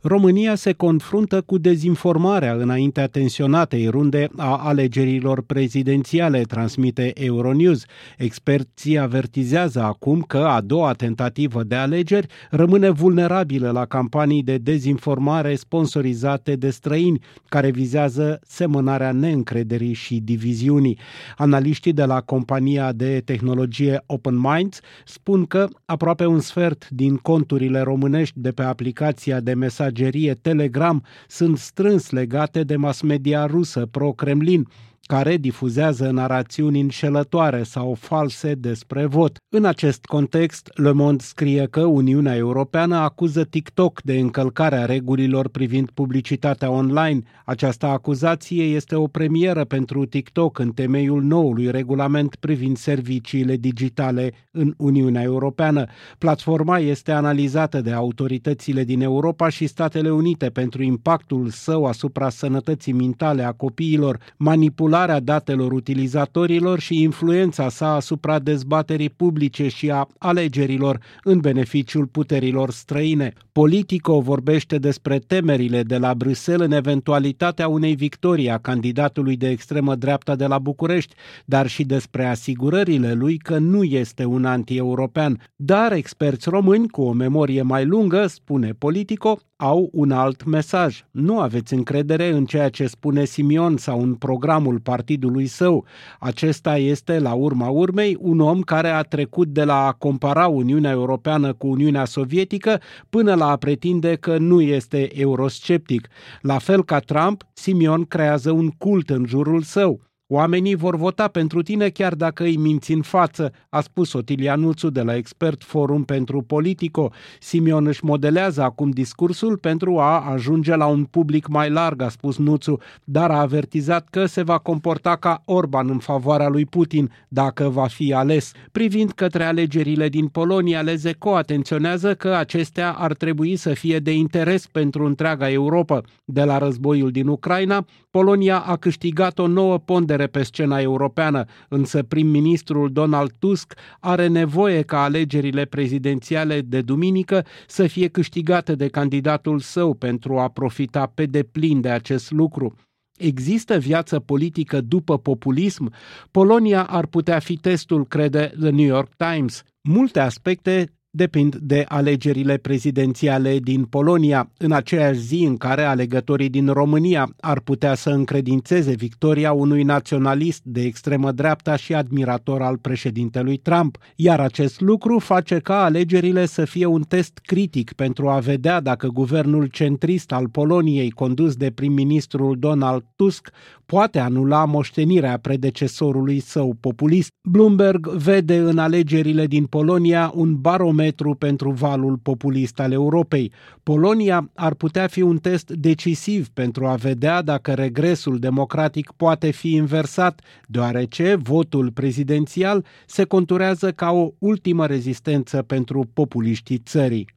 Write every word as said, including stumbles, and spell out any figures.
România se confruntă cu dezinformarea înaintea tensionatei runde a alegerilor prezidențiale, transmite Euronews. Experții avertizează acum că a doua tentativă de alegeri rămâne vulnerabilă la campanii de dezinformare sponsorizate de străini, care vizează semănarea neîncrederii și diviziunii. Analiștii de la compania de tehnologie Open Minds spun că aproape un sfert din conturile românești de pe aplicația de mesaj Telegram sunt strâns legate de mass media rusă pro-Kremlin, care difuzează narațiuni înșelătoare sau false despre vot. În acest context, Le Monde scrie că Uniunea Europeană acuză TikTok de încălcarea regulilor privind publicitatea online. Această acuzație este o premieră pentru TikTok în temeiul noului regulament privind serviciile digitale în Uniunea Europeană. Platforma este analizată de autoritățile din Europa și Statele Unite pentru impactul său asupra sănătății mentale a copiilor, manipularea datelor utilizatorilor și influența sa asupra dezbaterii publice și a alegerilor în beneficiul puterilor străine. Politico vorbește despre temerile de la Bruxelles în eventualitatea unei victorii a candidatului de extremă dreapta de la București, dar și despre asigurările lui că nu este un anti-european. Dar experți români cu o memorie mai lungă, spune Politico, au un alt mesaj. Nu aveți încredere în ceea ce spune Simion sau în programul partidului său. Acesta este, la urma urmei, un om care a trecut de la a compara Uniunea Europeană cu Uniunea Sovietică până la a pretinde că nu este eurosceptic. La fel ca Trump, Simion creează un cult în jurul său. Oamenii vor vota pentru tine chiar dacă îi minți în față, a spus Otilia Nuțu de la Expert Forum pentru Politico. Simion își modelează acum discursul pentru a ajunge la un public mai larg, a spus Nuțu, dar a avertizat că se va comporta ca Orban în favoarea lui Putin dacă va fi ales. Privind către alegerile din Polonia, Lezeco atenționează că acestea ar trebui să fie de interes pentru întreaga Europa. De la războiul din Ucraina, Polonia a câștigat o nouă pondere pe scena europeană, însă prim-ministrul Donald Tusk are nevoie ca alegerile prezidențiale de duminică să fie câștigate de candidatul său pentru a profita pe deplin de acest lucru. Există viață politică după populism? Polonia ar putea fi testul, crede The New York Times. Multe aspecte depind de alegerile prezidențiale din Polonia, în aceeași zi în care alegătorii din România ar putea să încredințeze victoria unui naționalist de extremă dreapta și admirator al președintelui Trump, iar acest lucru face ca alegerile să fie un test critic pentru a vedea dacă guvernul centrist al Poloniei, condus de prim-ministrul Donald Tusk, poate anula moștenirea predecesorului său populist. Bloomberg vede în alegerile din Polonia un barometru pentru valul populist al Europei. Polonia ar putea fi un test decisiv pentru a vedea dacă regresul democratic poate fi inversat, deoarece votul prezidențial se conturează ca o ultimă rezistență pentru populiștii țării.